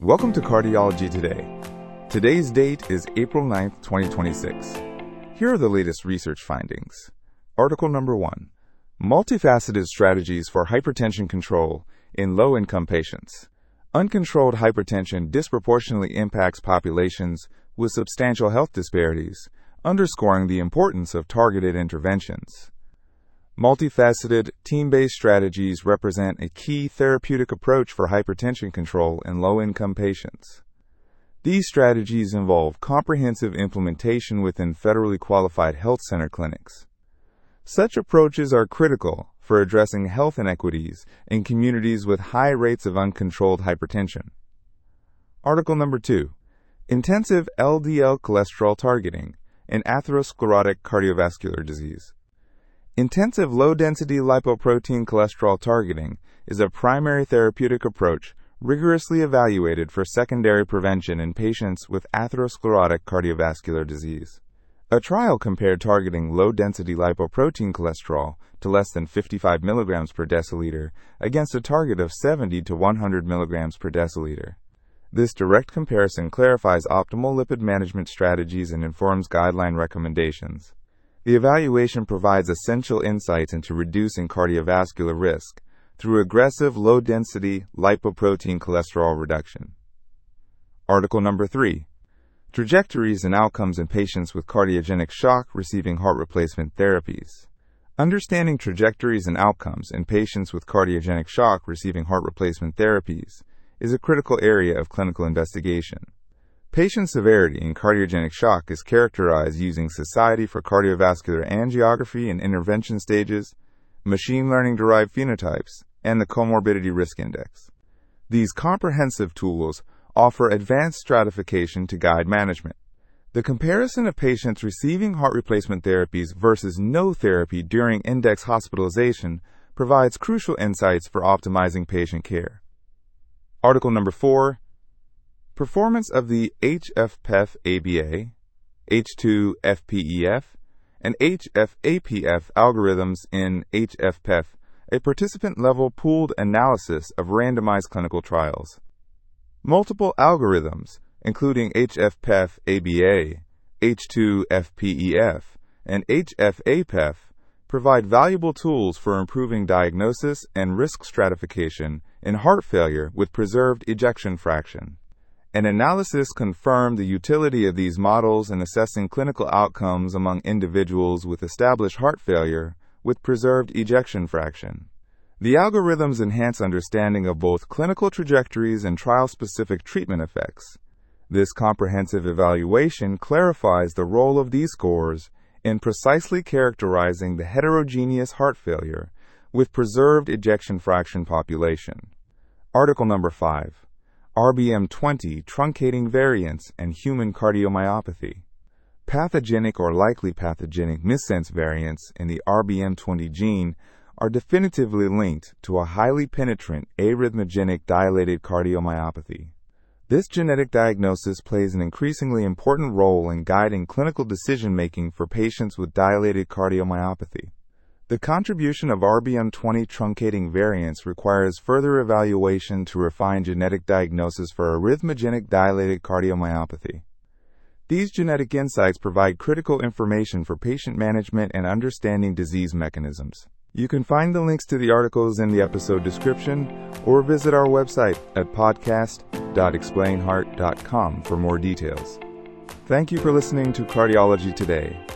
Welcome to Cardiology Today. Today's date is April 9th, 2026. Here are the latest research findings. Article number 1. Multifaceted strategies for hypertension control in low-income patients. Uncontrolled hypertension disproportionately impacts populations with substantial health disparities, underscoring the importance of targeted interventions. Multifaceted, team-based strategies represent a key therapeutic approach for hypertension control in low-income patients. These strategies involve comprehensive implementation within federally qualified health center clinics. Such approaches are critical for addressing health inequities in communities with high rates of uncontrolled hypertension. Article number 2. Intensive LDL cholesterol targeting in atherosclerotic cardiovascular disease. Intensive low-density lipoprotein cholesterol targeting is a primary therapeutic approach rigorously evaluated for secondary prevention in patients with atherosclerotic cardiovascular disease. A trial compared targeting low-density lipoprotein cholesterol to less than 55 mg per deciliter against a target of 70 to 100 mg per deciliter. This direct comparison clarifies optimal lipid management strategies and informs guideline recommendations. The evaluation provides essential insights into reducing cardiovascular risk through aggressive low-density lipoprotein cholesterol reduction. Article number 3. Trajectories and outcomes in patients with cardiogenic shock receiving heart replacement therapies. Understanding trajectories and outcomes in patients with cardiogenic shock receiving heart replacement therapies is a critical area of clinical investigation. Patient severity in cardiogenic shock is characterized using Society for Cardiovascular Angiography and Intervention stages, machine learning-derived phenotypes, and the Comorbidity Risk Index. These comprehensive tools offer advanced stratification to guide management. The comparison of patients receiving heart replacement therapies versus no therapy during index hospitalization provides crucial insights for optimizing patient care. Article number 4. Performance of the HFpEF-ABA, H2FPEF, and HFAPF algorithms in HFpEF, a participant-level pooled analysis of randomized clinical trials. Multiple algorithms, including HFpEF-ABA, H2FPEF, and HFAPF, provide valuable tools for improving diagnosis and risk stratification in heart failure with preserved ejection fraction. An analysis confirmed the utility of these models in assessing clinical outcomes among individuals with established heart failure with preserved ejection fraction. The algorithms enhance understanding of both clinical trajectories and trial-specific treatment effects. This comprehensive evaluation clarifies the role of these scores in precisely characterizing the heterogeneous heart failure with preserved ejection fraction population. Article number 5. RBM20 truncating variants and human cardiomyopathy. Pathogenic or likely pathogenic missense variants in the RBM20 gene are definitively linked to a highly penetrant arrhythmogenic dilated cardiomyopathy. This genetic diagnosis plays an increasingly important role in guiding clinical decision-making for patients with dilated cardiomyopathy. The contribution of RBM20 truncating variants requires further evaluation to refine genetic diagnosis for arrhythmogenic dilated cardiomyopathy. These genetic insights provide critical information for patient management and understanding disease mechanisms. You can find the links to the articles in the episode description or visit our website at podcast.explainheart.com for more details. Thank you for listening to Cardiology Today.